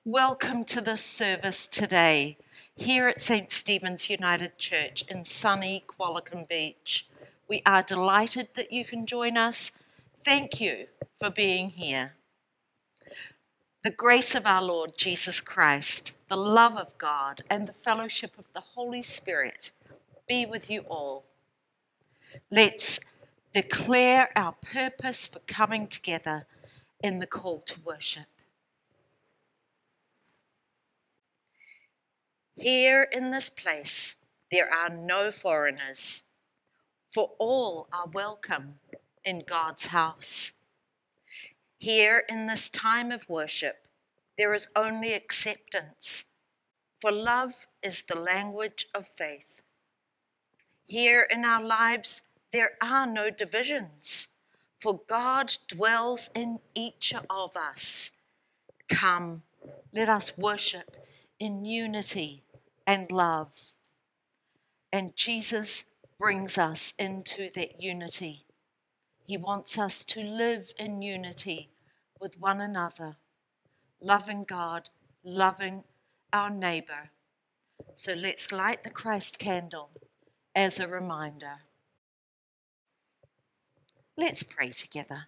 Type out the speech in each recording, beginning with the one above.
Welcome to this service today here at St. Stephen's United Church in sunny Qualicum Beach. We are delighted that you can join us. Thank you for being here. The grace of our Lord Jesus Christ, the love of God, and the fellowship of the Holy Spirit be with you all. Let's declare our purpose for coming together in the call to worship. Here in this place, there are no foreigners, for all are welcome in God's house. Here in this time of worship, there is only acceptance, for love is the language of faith. Here in our lives, there are no divisions, for God dwells in each of us. Come, let us worship in unity and love. And Jesus brings us into that unity. He wants us to live in unity with one another, loving God, loving our neighbour. So let's light the Christ candle as a reminder. Let's pray together.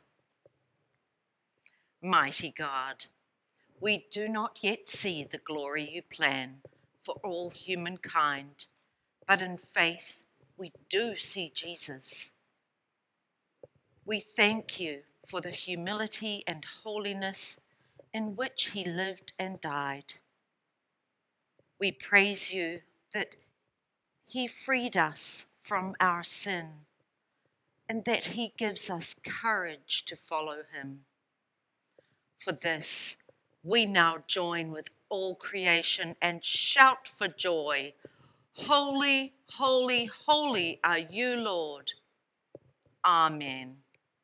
Mighty God, we do not yet see the glory you plan for all humankind, but in faith we do see Jesus. We thank you for the humility and holiness in which he lived and died. We praise you that he freed us from our sin and that he gives us courage to follow him. For this, we now join with all creation and shout for joy, "Holy, holy, holy are you, Lord." Amen.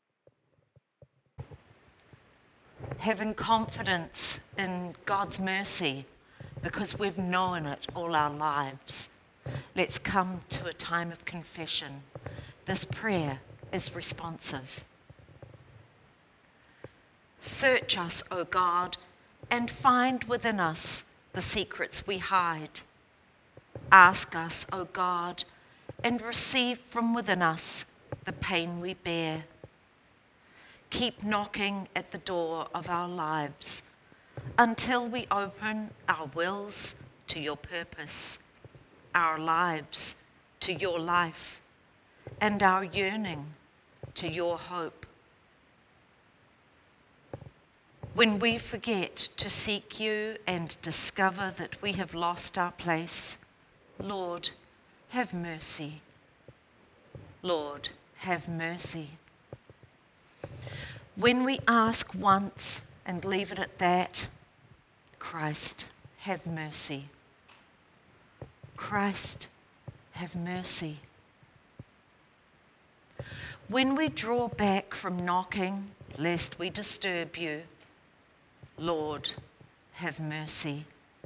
Having confidence in God's mercy because we've known it all our lives, let's come to a time of confession. This prayer is responsive. Search us, O God, and find within us the secrets we hide. Ask us, O God, and receive from within us the pain we bear. Keep knocking at the door of our lives until we open our wills to your purpose, our lives to your life, and our yearning to your hope. When we forget to seek you and discover that we have lost our place, Lord, have mercy. Lord, have mercy. When we ask once and leave it at that, Christ, have mercy. Christ, have mercy. When we draw back from knocking, lest we disturb you, Lord, have mercy.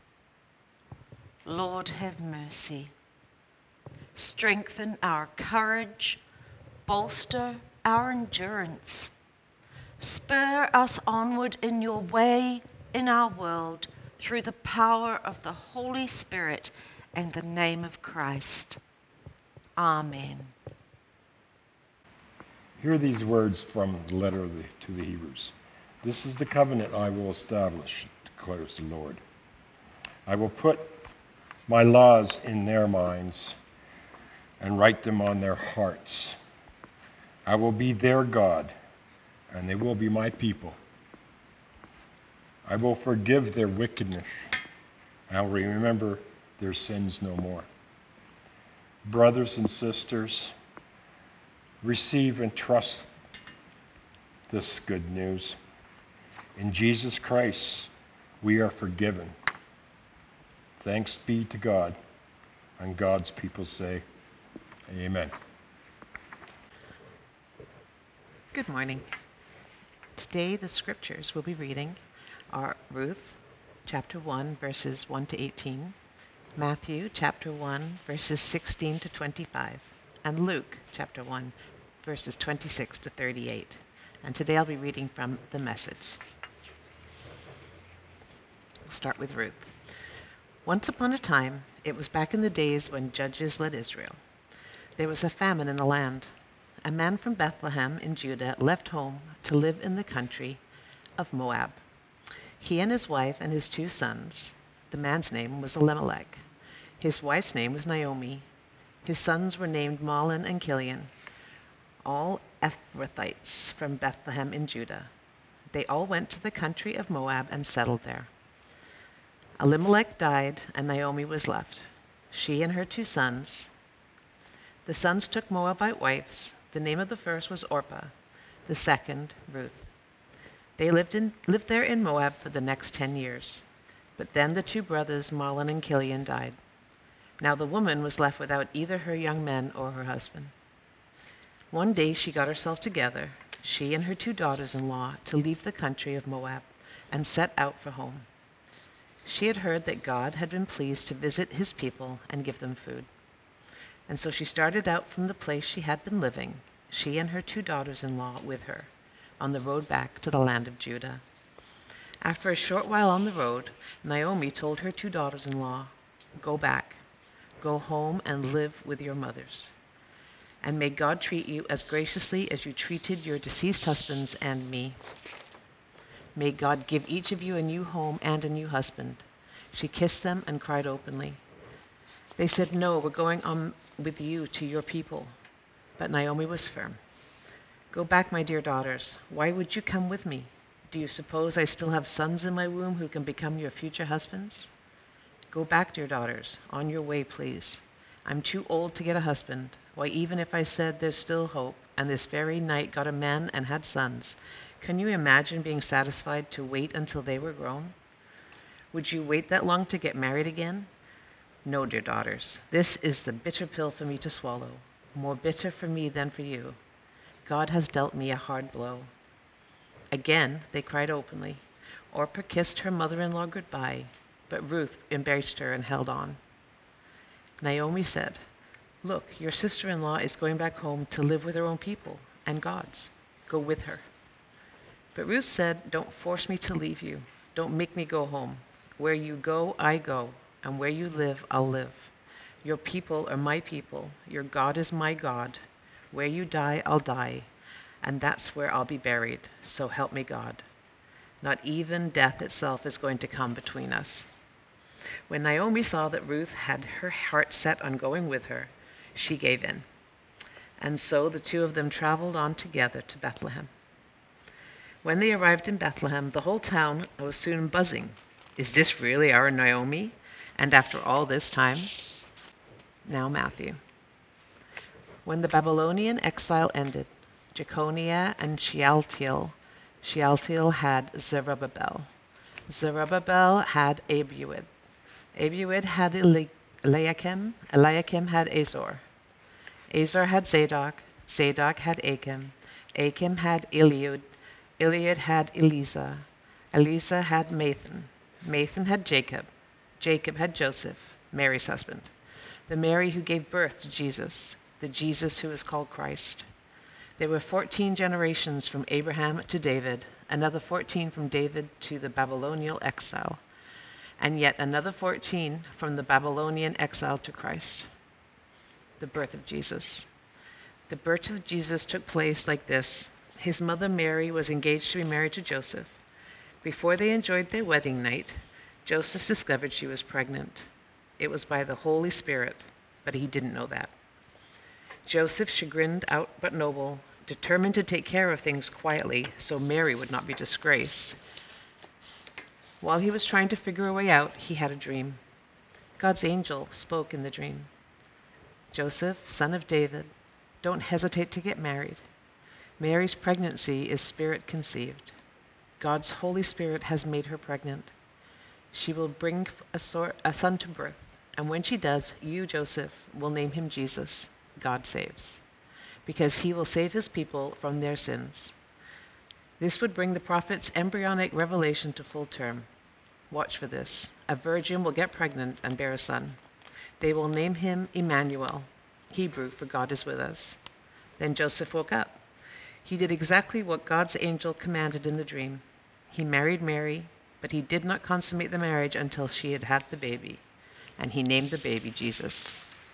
Lord, have mercy. Strengthen our courage, bolster our endurance. Spur us onward in your way, in our world, through the power of the Holy Spirit and the name of Christ. Amen. Hear these words from the letter to the Hebrews. This is the covenant I will establish, declares the Lord. I will put my laws in their minds and write them on their hearts. I will be their God, and they will be my people. I will forgive their wickedness. I will remember their sins no more. Brothers and sisters, receive and trust this good news. In Jesus Christ, we are forgiven. Thanks be to God, and God's people say, Amen. Good morning. Today the scriptures we'll be reading are Ruth chapter 1 verses 1 to 18, Matthew chapter 1 verses 16 to 25, and Luke chapter 1 verses 26 to 38. And today I'll be reading from the Message. We'll start with Ruth. Once upon a time, it was back in the days when judges led Israel. There was a famine in the land. A man from Bethlehem in Judah left home to live in the country of Moab. He and his wife and his 2 sons. The man's name was Elimelech. His wife's name was Naomi. His sons were named Mahlon and Kilion, all Ephrathites from Bethlehem in Judah. They all went to the country of Moab and settled there. Elimelech died, and Naomi was left, she and her 2 sons. The sons took Moabite wives. The name of the first was Orpah, the second Ruth. They lived there in Moab for the next 10 years. But then the 2 brothers, Mahlon and Kilion, died. Now the woman was left without either her young men or her husband. One day she got herself together, she and her 2 daughters-in-law, to leave the country of Moab and set out for home. She had heard that God had been pleased to visit his people and give them food. And so she started out from the place she had been living, she and her 2 daughters-in-law with her, on the road back to the land of Judah. After a short while on the road, Naomi told her 2 daughters-in-law, "Go back, go home and live with your mothers. And may God treat you as graciously as you treated your deceased husbands and me. May God give each of you a new home and a new husband." She kissed them and cried openly. They said, "No, we're going on with you to your people." But Naomi was firm. "Go back, my dear daughters. Why would you come with me? Do you suppose I still have sons in my womb who can become your future husbands? Go back, dear daughters. On your way, please. I'm too old to get a husband. Why, even if I said there's still hope, and this very night got a man and had sons, can you imagine being satisfied to wait until they were grown? Would you wait that long to get married again? No, dear daughters, this is the bitter pill for me to swallow, more bitter for me than for you. God has dealt me a hard blow." Again, they cried openly. Orpah kissed her mother-in-law goodbye, but Ruth embraced her and held on. Naomi said, "Look, your sister-in-law is going back home to live with her own people and God's. Go with her." But Ruth said, "Don't force me to leave you. Don't make me go home. Where you go, I go, and where you live, I'll live. Your people are my people. Your God is my God. Where you die, I'll die, and that's where I'll be buried. So help me God. Not even death itself is going to come between us." When Naomi saw that Ruth had her heart set on going with her, she gave in. And so the 2 of them traveled on together to Bethlehem. When they arrived in Bethlehem, the whole town was soon buzzing. Is this really our Naomi? And after all this time? Now Matthew. When the Babylonian exile ended, Jeconiah and Shealtiel had Zerubbabel. Zerubbabel had Abiud. Abiud had Eliakim. Eliakim had Azor. Azor had Zadok. Zadok had Achim. Achim had Eliud. Eliud had Eliza. Eliza had Mathan. Mathan had Jacob. Jacob had Joseph, Mary's husband, the Mary who gave birth to Jesus, the Jesus who is called Christ. There were 14 generations from Abraham to David, another 14 from David to the Babylonian exile, and yet another 14 from the Babylonian exile to Christ. The birth of Jesus. The birth of Jesus took place like this. His mother Mary was engaged to be married to Joseph. Before they enjoyed their wedding night, Joseph discovered she was pregnant. It was by the Holy Spirit, but he didn't know that. Joseph, chagrined out but noble, determined to take care of things quietly so Mary would not be disgraced. While he was trying to figure a way out, he had a dream. God's angel spoke in the dream. "Joseph, son of David, don't hesitate to get married. Mary's pregnancy is spirit conceived. God's Holy Spirit has made her pregnant. She will bring a son to birth, and when she does, you, Joseph, will name him Jesus, God saves, because he will save his people from their sins. This would bring the prophet's embryonic revelation to full term. Watch for this. A virgin will get pregnant and bear a son. They will name him Emmanuel, Hebrew for God is with us." Then Joseph woke up. He did exactly what God's angel commanded in the dream. He married Mary. but he did not consummate the marriage until she had had the baby, and he named the baby Jesus.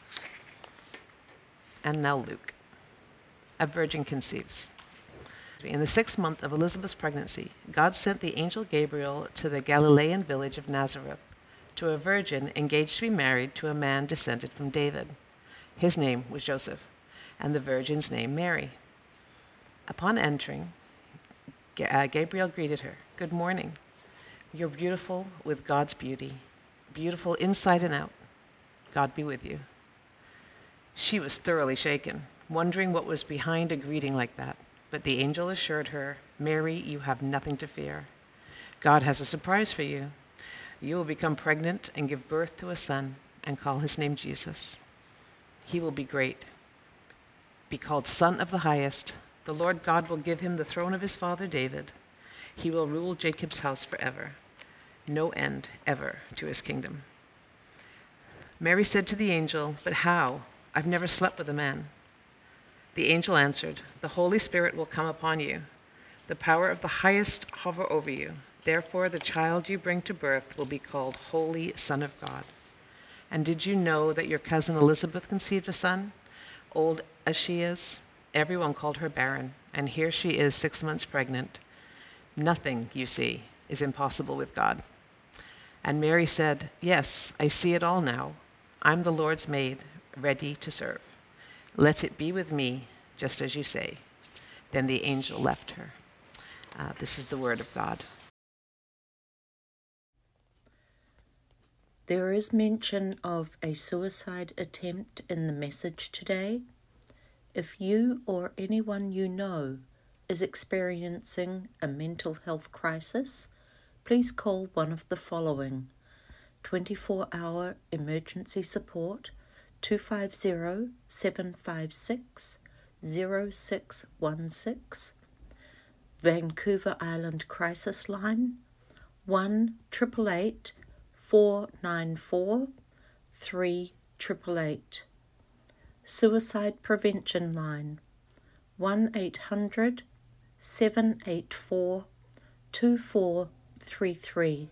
And now Luke. A virgin conceives. In the 6th month of Elizabeth's pregnancy, God sent the angel Gabriel to the Galilean village of Nazareth, to a virgin engaged to be married to a man descended from David. His name was Joseph, and the virgin's name Mary. Upon entering, Gabriel greeted her. "Good morning. You're beautiful with God's beauty, beautiful inside and out. God be with you." She was thoroughly shaken, wondering what was behind a greeting like that. But the angel assured her, "Mary, you have nothing to fear. God has a surprise for you. You will become pregnant and give birth to a son and call his name Jesus. He will be great, be called Son of the Highest. The Lord God will give him the throne of his father David. He will rule Jacob's house forever. No end ever to his kingdom." Mary said to the angel, "But how? I've never slept with a man." The angel answered, "The Holy Spirit will come upon you. The power of the Highest hover over you. Therefore, the child you bring to birth will be called Holy Son of God. And did you know that your cousin Elizabeth conceived a son? Old as she is, everyone called her barren, and here she is 6 months pregnant. Nothing, you see, is impossible with God." And Mary said, "Yes, I see it all now. I'm the Lord's maid, ready to serve. Let it be with me, just as you say." Then the angel left her. This is the word of God. There is mention of a suicide attempt in the message today. If you or anyone you know is experiencing a mental health crisis, please call one of the following: 24-hour emergency support 250-756-0616, Vancouver Island Crisis Line 1-888-494-3888, Suicide Prevention Line 1-800-784-2433.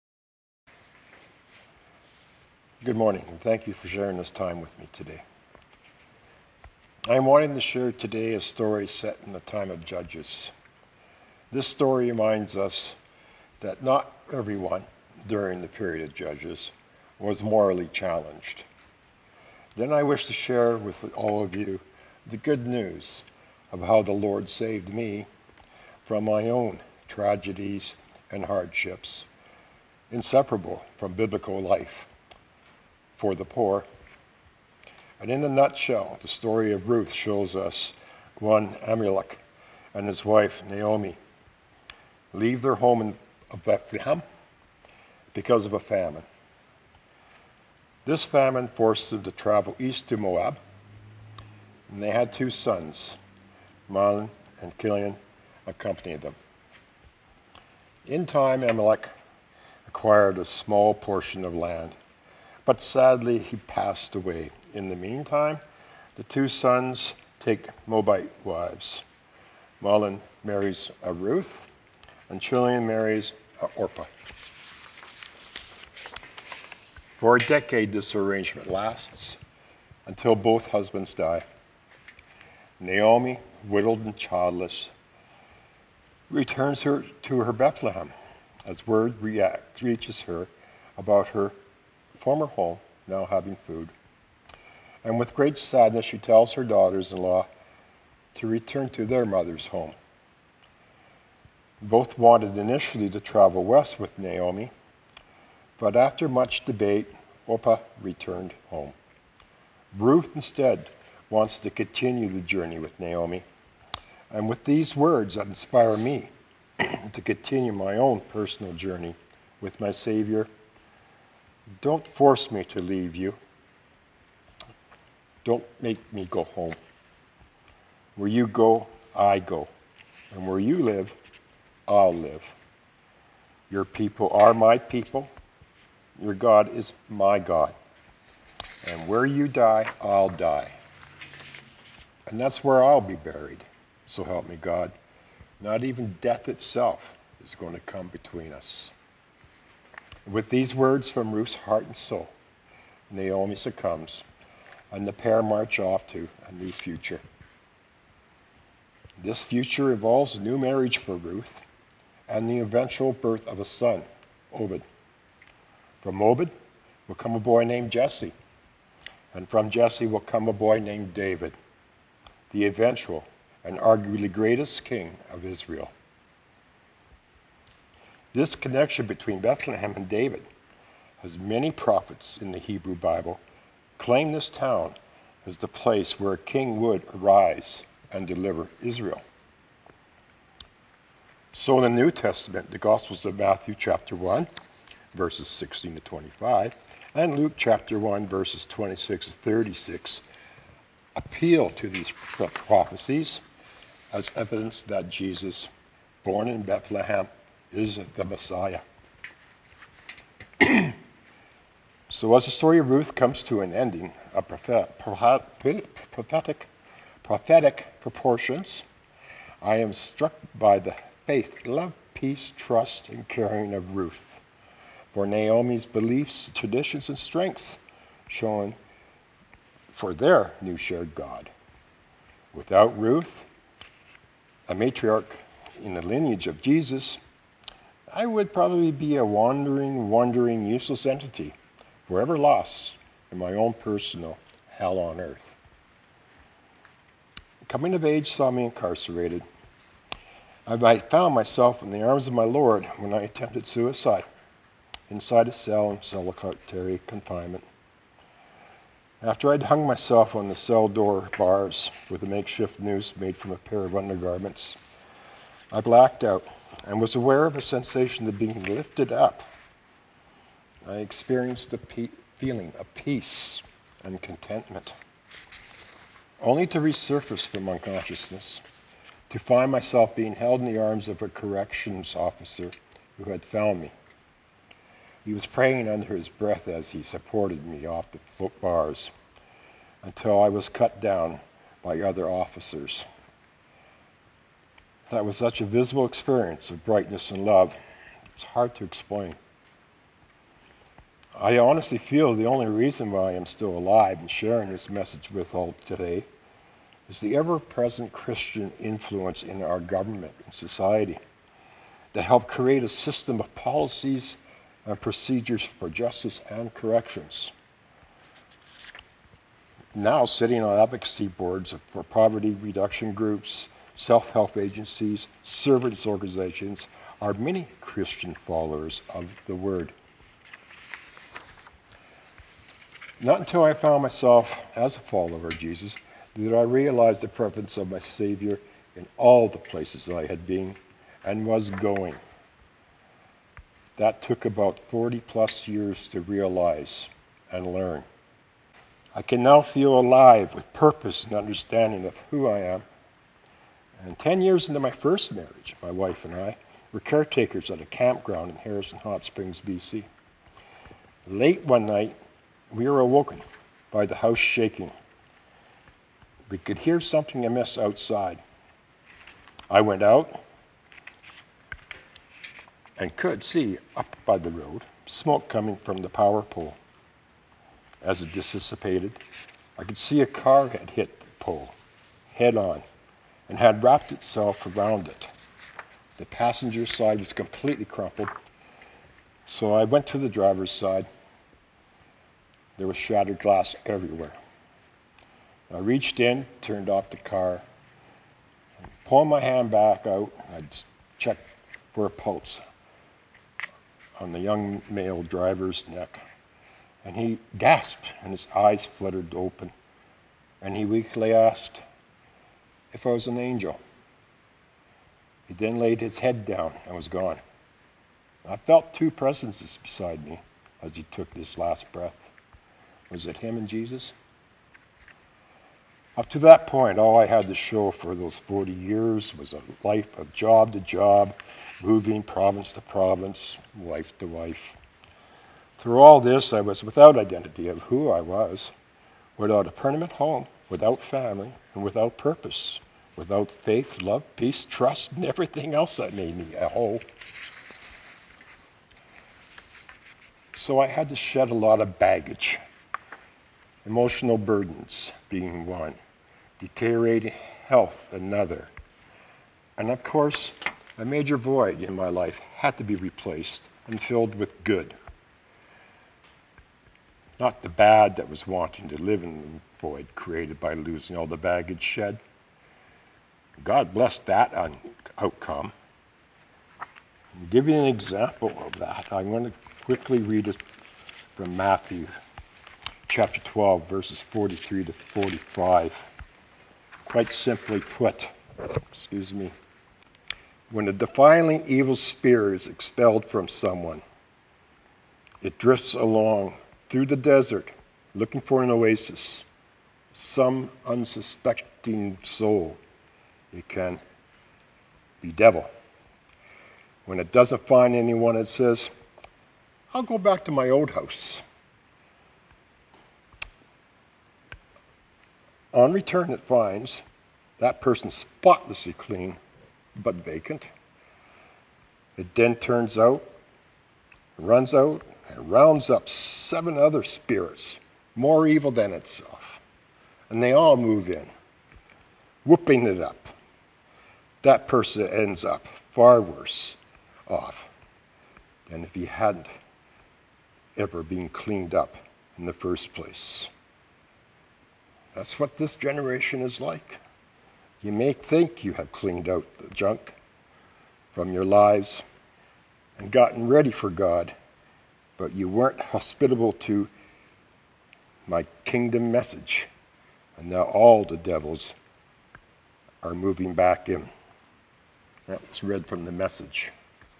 Good morning, and thank you for sharing this time with me today. I'm wanting to share today a story set in the time of Judges. This story reminds us that not everyone during the period of Judges was morally challenged. Then I wish to share with all of you the good news of how the Lord saved me from my own tragedies and hardships, inseparable from biblical life for the poor. And in a nutshell, the story of Ruth shows us one Elimelech and his wife Naomi leave their home in Bethlehem because of a famine. This famine forced them to travel east to Moab, and they had 2 sons, Mahlon and Chilion, accompanied them. In time, Elimelech acquired a small portion of land, but sadly he passed away. In the meantime, the 2 sons take Moabite wives. Mahlon marries a Ruth, and Chilion marries a Orpah. For a decade, this arrangement lasts until both husbands die. Naomi, widowed and childless, returns to her Bethlehem as word reaches her about her former home now having food. And with great sadness, she tells her daughters-in-law to return to their mother's home. Both wanted initially to travel west with Naomi, but after much debate, Orpah returned home. Ruth instead wants to continue the journey with Naomi. And with these words that inspire me to continue my own personal journey with my Savior, don't force me to leave you. Don't make me go home. Where you go, I go. And where you live, I'll live. Your people are my people. Your God is my God. And where you die, I'll die. And that's where I'll be buried. So help me God. Not even death itself is going to come between us. With these words from Ruth's heart and soul, Naomi succumbs, and the pair march off to a new future. This future involves a new marriage for Ruth and the eventual birth of a son, Obed. From Obed will come a boy named Jesse, and from Jesse will come a boy named David, the eventual and arguably greatest king of Israel. This connection between Bethlehem and David, as many prophets in the Hebrew Bible claim this town as the place where a king would arise and deliver Israel. So in the New Testament, the Gospels of Matthew chapter 1, verses 16 to 25, and Luke chapter 1, verses 26 to 36, appeal to these prophecies as evidence that Jesus, born in Bethlehem, is the Messiah. So as the story of Ruth comes to an ending of prophetic proportions, I am struck by the faith, love, peace, trust, and caring of Ruth, for Naomi's beliefs, traditions, and strengths shown for their new shared God. Without Ruth, a matriarch in the lineage of Jesus, I would probably be a wandering, useless entity, forever lost in my own personal hell on earth. Coming of age saw me incarcerated. I found myself in the arms of my Lord when I attempted suicide, inside a cell in solitary confinement. After I'd hung myself on the cell door bars with a makeshift noose made from a pair of undergarments, I blacked out and was aware of a sensation of being lifted up. I experienced a feeling of peace and contentment, only to resurface from unconsciousness, to find myself being held in the arms of a corrections officer who had found me. He was praying under his breath as he supported me off the bars until I was cut down by other officers. That was such a visible experience of brightness and love. It's hard to explain. I honestly feel the only reason why I am still alive and sharing this message with all today is the ever-present Christian influence in our government and society that help create a system of policies and procedures for justice and corrections. Now sitting on advocacy boards for poverty reduction groups, self-help agencies, service organizations are many Christian followers of the Word. Not until I found myself as a follower of Jesus did I realize the presence of my Savior in all the places I had been and was going. That took about 40 plus years to realize and learn. I can now feel alive with purpose and understanding of who I am. And 10 years into my first marriage, my wife and I were caretakers at a campground in Harrison Hot Springs, BC. Late one night, we were awoken by the house shaking. We could hear something amiss outside. I went out and could see up by the road smoke coming from the power pole. As it dissipated, I could see a car had hit the pole head on and had wrapped itself around it. The passenger side was completely crumpled, so I went to the driver's side. There was shattered glass everywhere. I reached in, turned off the car, and pulling my hand back out, I checked for a pulse on the young male driver's neck. And he gasped, and his eyes fluttered open. And he weakly asked if I was an angel. He then laid his head down and was gone. I felt two presences beside me as he took this last breath. Was it him and Jesus? Up to that point, all I had to show for those 40 years was a life of job to job, moving province to province, wife to wife. Through all this, I was without identity of who I was, without a permanent home, without family, and without purpose, without faith, love, peace, trust, and everything else that made me a whole. So I had to shed a lot of baggage, emotional burdens being one, deteriorating health another. And of course, a major void in my life had to be replaced and filled with good. Not the bad that was wanting to live in the void created by losing all the baggage shed. God blessed that outcome. To give you an example of that, I'm going to quickly read it from Matthew chapter 12, verses 43 to 45. Quite simply put, when a defiling evil spirit is expelled from someone, it drifts along through the desert looking for an oasis, some unsuspecting soul. It can be devil. When it doesn't find anyone, it says, I'll go back to my old house. On return, it finds that person spotlessly clean, but vacant. It then runs out, and rounds up 7 other spirits, more evil than itself. And they all move in, whooping it up. That person ends up far worse off than if he hadn't ever been cleaned up in the first place. That's what this generation is like. You may think you have cleaned out the junk from your lives and gotten ready for God, but you weren't hospitable to my kingdom message. And now all the devils are moving back in. That was read from the Message.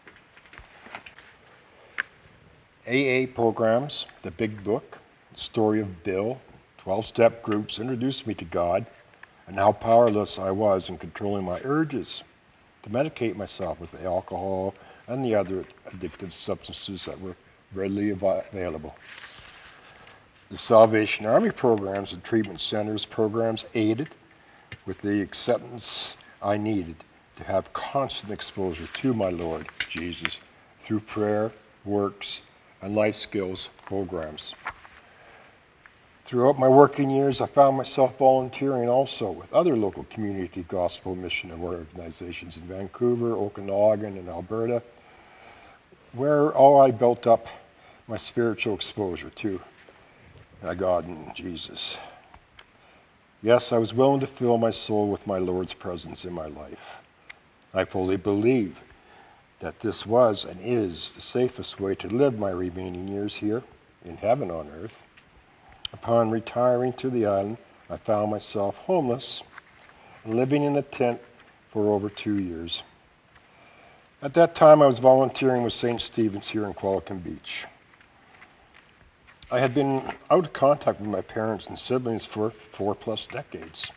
AA programs, the Big Book, the Story of Bill, 12-step groups introduced me to God and how powerless I was in controlling my urges to medicate myself with the alcohol and the other addictive substances that were readily available. The Salvation Army programs and treatment centers programs aided with the acceptance I needed to have constant exposure to my Lord Jesus through prayer, works, and life skills programs. Throughout my working years, I found myself volunteering also with other local community gospel mission organizations in Vancouver, Okanagan, and Alberta, where all I built up my spiritual exposure to God and Jesus. Yes, I was willing to fill my soul with my Lord's presence in my life. I fully believe that this was and is the safest way to live my remaining years here in heaven on earth. Upon retiring to the island, I found myself homeless and living in a tent for over 2 years. At that time, I was volunteering with St. Stephen's here in Qualicum Beach. I had been out of contact with my parents and siblings for 4+ decades.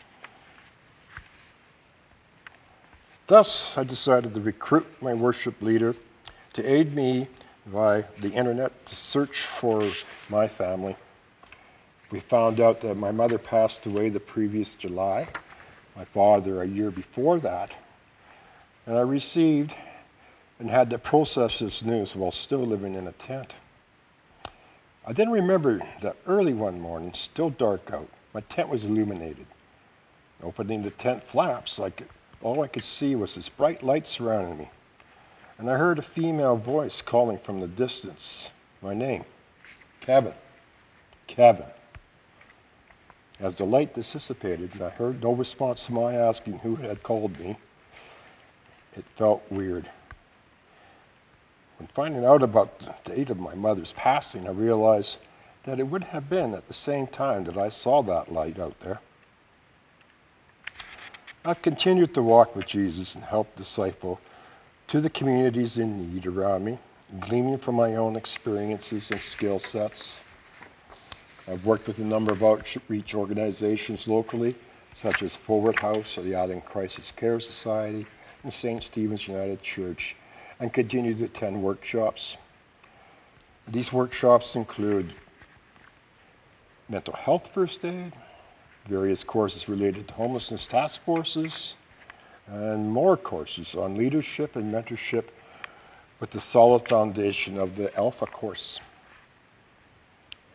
Thus, I decided to recruit my worship leader to aid me via the internet to search for my family. We found out that my mother passed away the previous July, my father a year before that, and I received and had to process this news while still living in a tent. I then remembered that early one morning, still dark out, my tent was illuminated. Opening the tent flaps, all I could see was this bright light surrounding me. And I heard a female voice calling from the distance, my name, Kevin. As the light dissipated and I heard no response to my asking who had called me, it felt weird. When finding out about the date of my mother's passing, I realized that it would have been at the same time that I saw that light out there. I've continued to walk with Jesus and help disciple to the communities in need around me, gleaming from my own experiences and skill sets. I've worked with a number of outreach organizations locally, such as Forward House of the Island Crisis Care Society and St. Stephen's United Church, and continue to attend workshops. These workshops include mental health first aid, various courses related to homelessness task forces, and more courses on leadership and mentorship with the solid foundation of the Alpha course.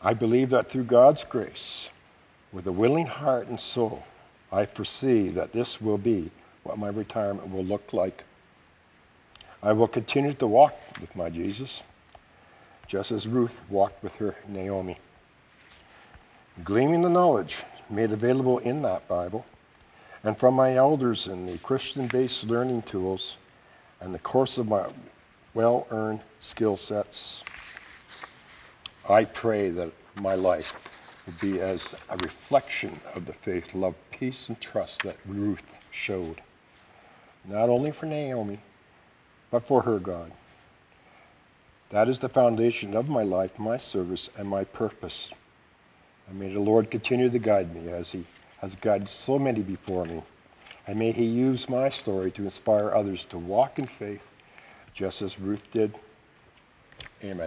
I believe that through God's grace, with a willing heart and soul, I foresee that this will be what my retirement will look like. I will continue to walk with my Jesus, just as Ruth walked with her Naomi. Gleaming the knowledge made available in that Bible, and from my elders in the Christian-based learning tools and the course of my well-earned skill sets, I pray that my life will be as a reflection of the faith, love, peace, and trust that Ruth showed, not only for Naomi, but for her God. That is the foundation of my life, my service, and my purpose. And may the Lord continue to guide me as he has guided so many before me. And may he use my story to inspire others to walk in faith, just as Ruth did. Amen.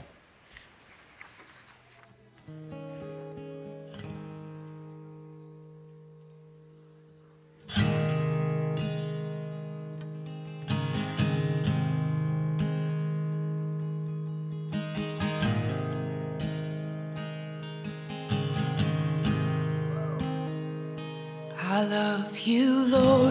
I love you, Lord.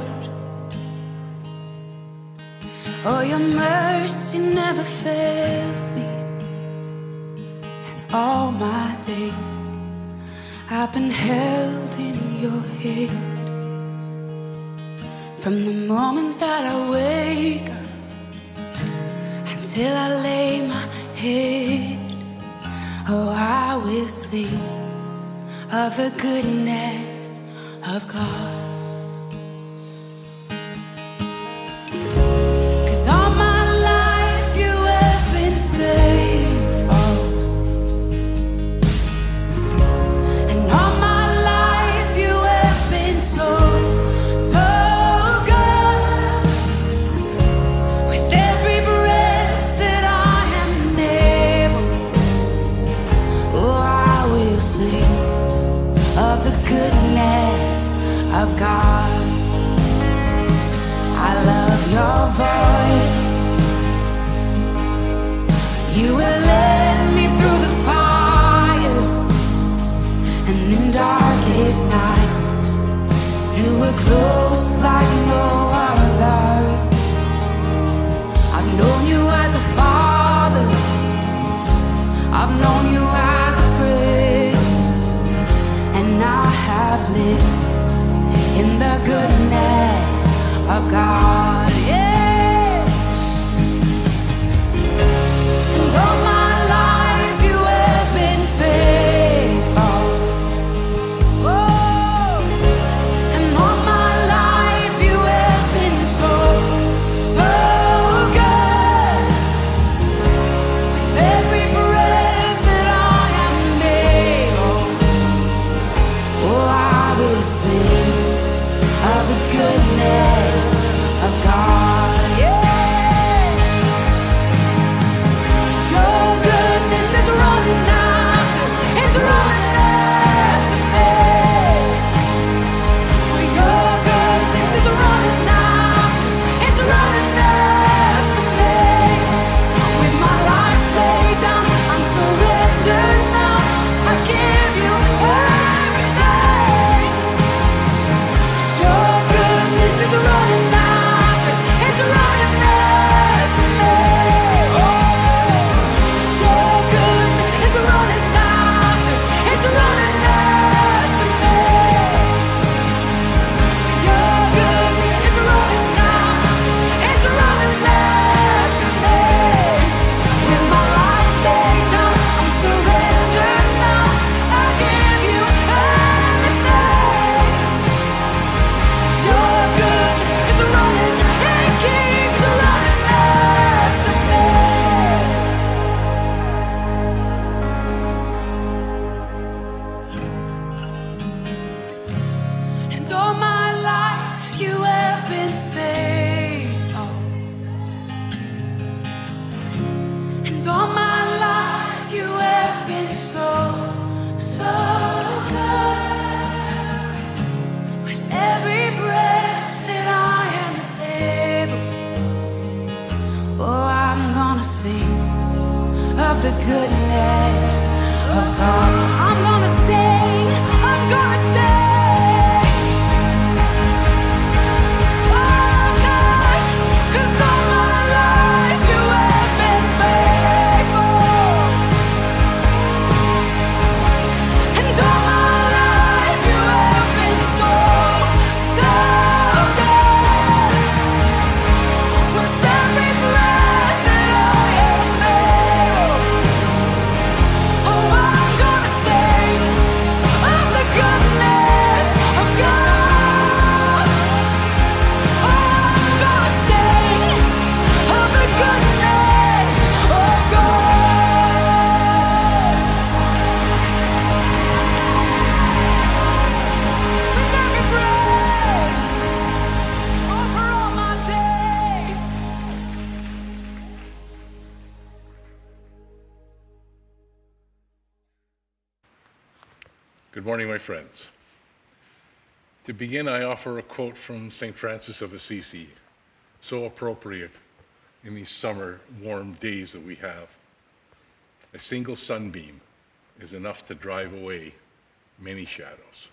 Oh, your mercy never fails me. And all my days I've been held in your hand. From the moment that I wake up until I lay my head, oh, I will sing of the goodness of God. 'Cause all my life you have been faithful, and all my life you have been so, so good. With every breath that I am able, oh, I will sing of the goodness of God. I love your voice. You will lead me through the fire, and in darkest night you were close like no other. I've known you as a father, I've known you as a friend, and I have lived in the goodness of God, yeah. And all my life you have been faithful. Oh, and all my life you have been so, so good. With every breath that I am able, oh, I will sing of the goodness of God, yeah. 'Cause your goodness is running after, it's running after me. Your goodness is running after, it's running after me. With my life laid down, I'm surrendered now. I give you everything. Your goodness is running after, it's running after me. Oh, your goodness is running after, it's running after me. Your goodness is running after, it's running after me. With my life laid down, I'm surrendered now. I give you everything. Your goodness is running, it keeps running after me. And all my life you have been faithful, and all my life you have been so, so good. With every breath that I am able, oh, I'm gonna sing of the goodness of God. Good morning, my friends. To begin, I offer a quote from St. Francis of Assisi, so appropriate in these summer warm days that we have. A single sunbeam is enough to drive away many shadows.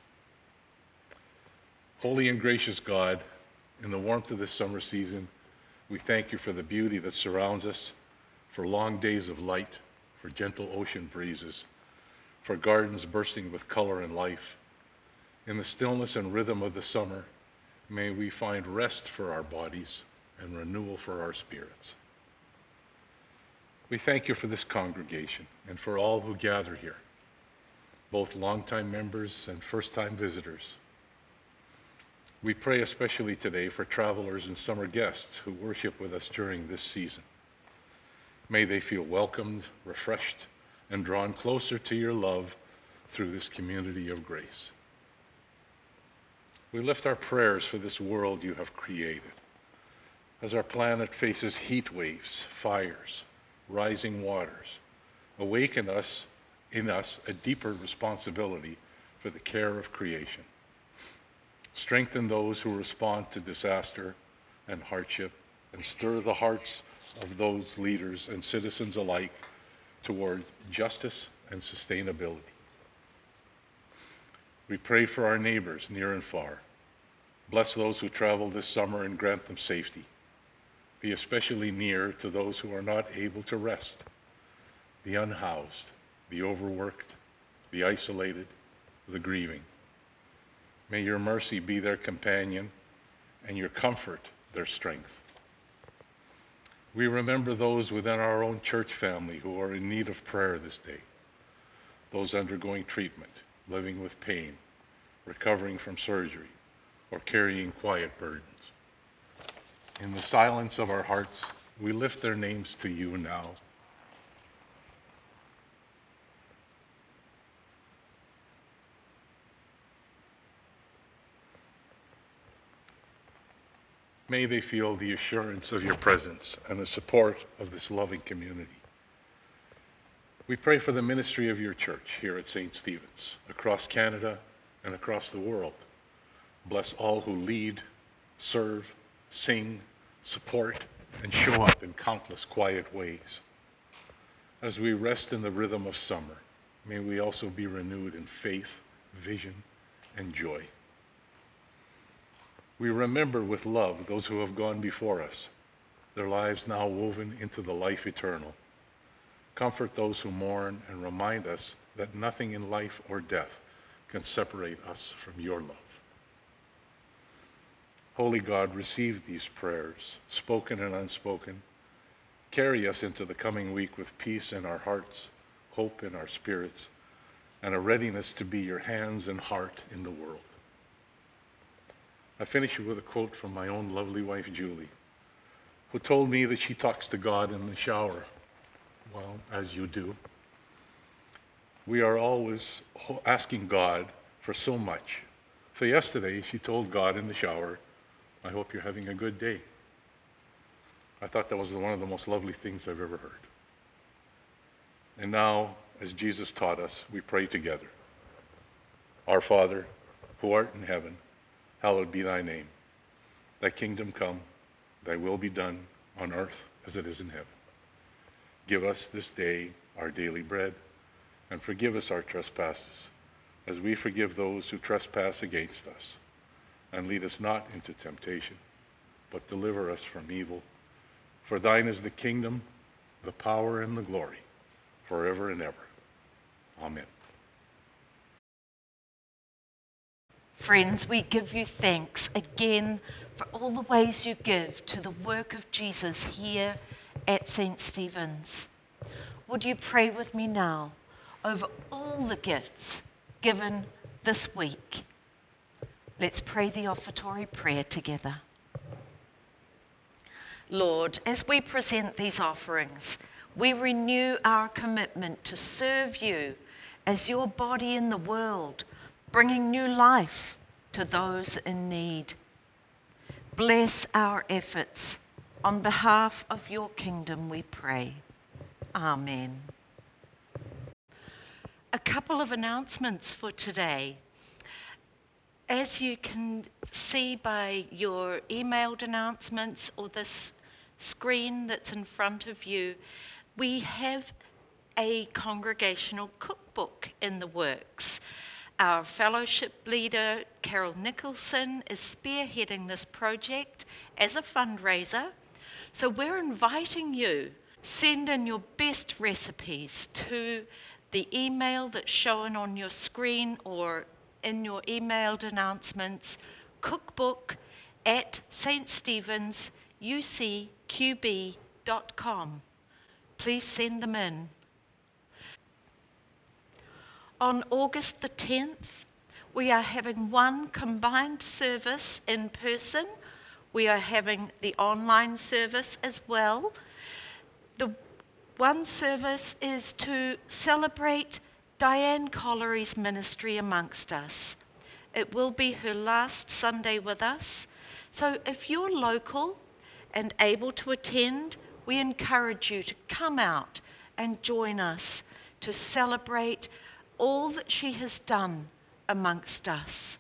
Holy and gracious God, in the warmth of this summer season, we thank you for the beauty that surrounds us, for long days of light, for gentle ocean breezes, for gardens bursting with color and life. In the stillness and rhythm of the summer, may we find rest for our bodies and renewal for our spirits. We thank you for this congregation and for all who gather here, both longtime members and first-time visitors. We pray especially today for travelers and summer guests who worship with us during this season. May they feel welcomed, refreshed, and drawn closer to your love through this community of grace. We lift our prayers for this world you have created. As our planet faces heat waves, fires, rising waters, awaken in us a deeper responsibility for the care of creation. Strengthen those who respond to disaster and hardship, and stir the hearts of those leaders and citizens alike toward justice and sustainability. We pray for our neighbors near and far. Bless those who travel this summer and grant them safety. Be especially near to those who are not able to rest, the unhoused, the overworked, the isolated, the grieving. May your mercy be their companion and your comfort their strength. We remember those within our own church family who are in need of prayer this day, those undergoing treatment, living with pain, recovering from surgery, or carrying quiet burdens. In the silence of our hearts, we lift their names to you now. May they feel the assurance of your presence and the support of this loving community. We pray for the ministry of your church here at St. Stephen's, across Canada and across the world. Bless all who lead, serve, sing, support, and show up in countless quiet ways. As we rest in the rhythm of summer, may we also be renewed in faith, vision, and joy. We remember with love those who have gone before us, their lives now woven into the life eternal. Comfort those who mourn and remind us that nothing in life or death can separate us from your love. Holy God, receive these prayers, spoken and unspoken. Carry us into the coming week with peace in our hearts, hope in our spirits, and a readiness to be your hands and heart in the world. I finish with a quote from my own lovely wife, Julie, who told me that she talks to God in the shower. Well, as you do. We are always asking God for so much. So yesterday, she told God in the shower, I hope you're having a good day. I thought that was one of the most lovely things I've ever heard. And now, as Jesus taught us, we pray together. Our Father, who art in heaven, hallowed be thy name. Thy kingdom come, thy will be done on earth as it is in heaven. Give us this day our daily bread, and forgive us our trespasses, as we forgive those who trespass against us. And lead us not into temptation, but deliver us from evil. For thine is the kingdom, the power, and the glory, forever and ever. Amen. Friends, we give you thanks again for all the ways you give to the work of Jesus here at St. Stephen's. Would you pray with me now over all the gifts given this week? Let's pray the offertory prayer together. Lord, as we present these offerings, we renew our commitment to serve you as your body in the world, bringing new life to those in need. Bless our efforts. On behalf of your kingdom, we pray. Amen. couple of announcements for today. As you can see by your emailed announcements or this screen that's in front of you, we have a congregational cookbook in the works. Our fellowship leader, Carol Nicholson, is spearheading this project as a fundraiser. So we're inviting you, send in your best recipes to the email that's shown on your screen or in your emailed announcements, cookbook@ststephensucqb.com. Please send them in. On August the 10th, we are having one combined service in person. We are having the online service as well. The one service is to celebrate Diane Collery's ministry amongst us. It will be her last Sunday with us. So if you're local and able to attend, we encourage you to come out and join us to celebrate all that she has done amongst us.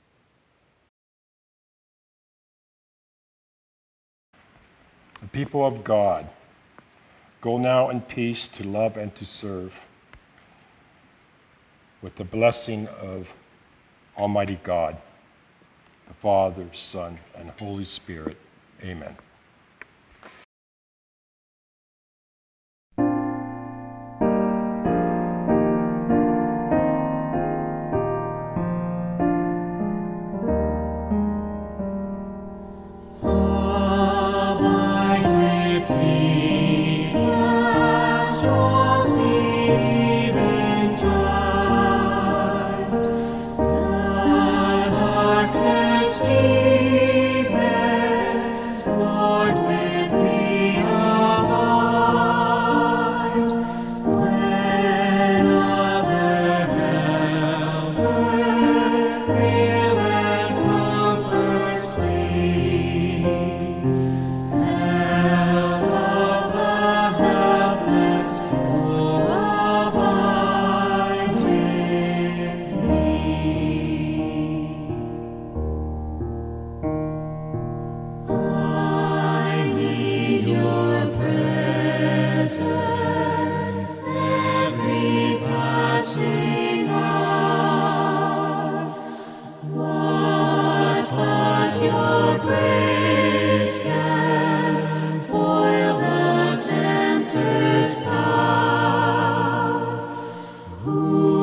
The people of God, go now in peace to love and to serve with the blessing of Almighty God, the Father, Son, and Holy Spirit. Amen. Who